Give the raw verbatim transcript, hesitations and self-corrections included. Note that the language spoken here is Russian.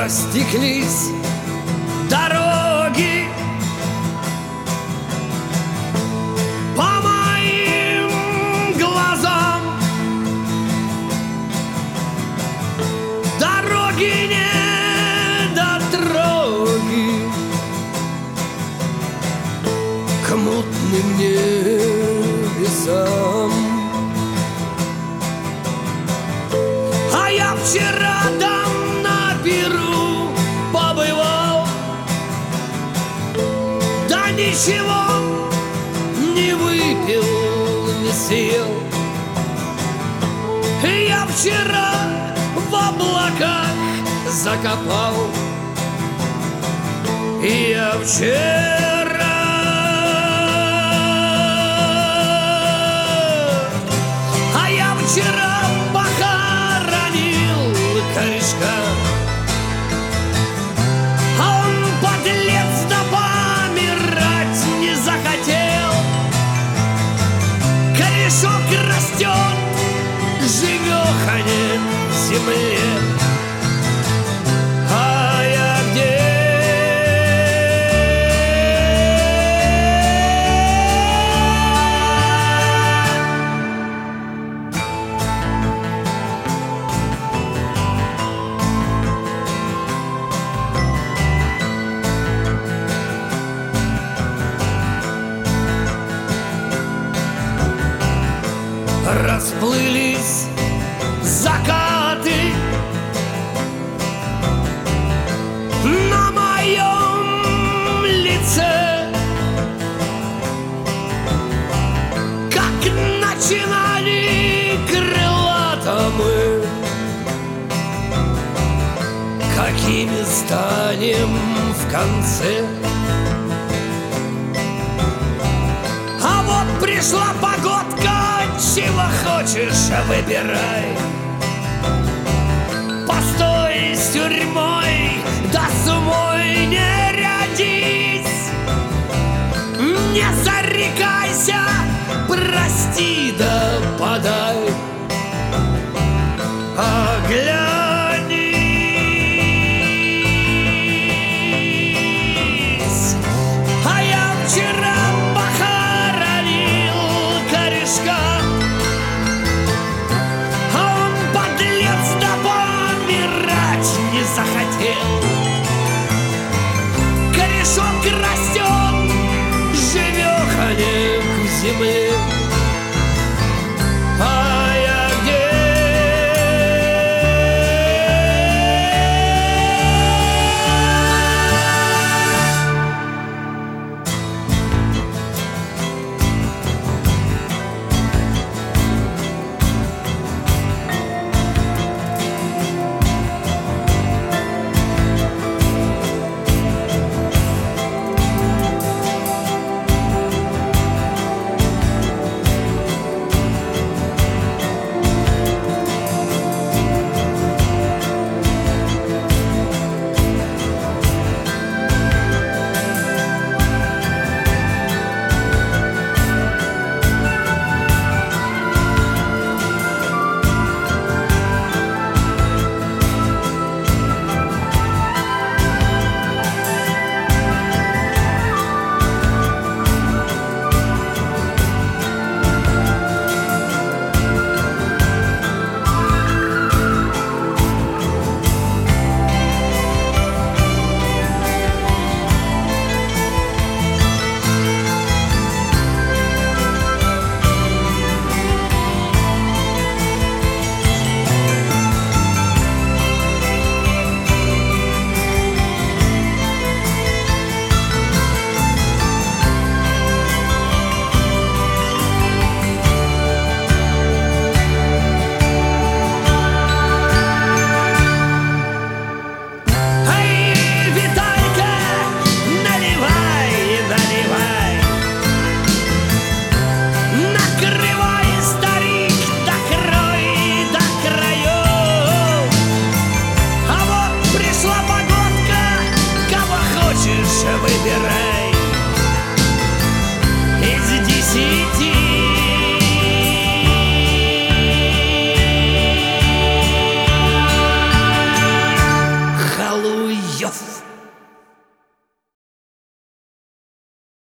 растеклись дороги по моим глазам. Дороги не дороги к мутным небесам. А я вчера там на пиру побывал, да ничего не выпил, не съел. Я вчера в облаках закопал, я вчера, а я вчера похоронил корешка, а он, подлец, да помирать не захотел. Корешок растет живехане в земле, а я где? Расплылись закаты на моем лице, как начинали крылато мы, какими станем в конце. А вот пришла погодка, чего хочешь, выбирай. Постой с тюрьмой, да с умой не рядись. Не зарекайся, прости да подай. Оглянись, а я вчера похоронил корешка, а он, подлец, да помирать не захотел. Корешок растет живехане к земле, а я где? выбирай.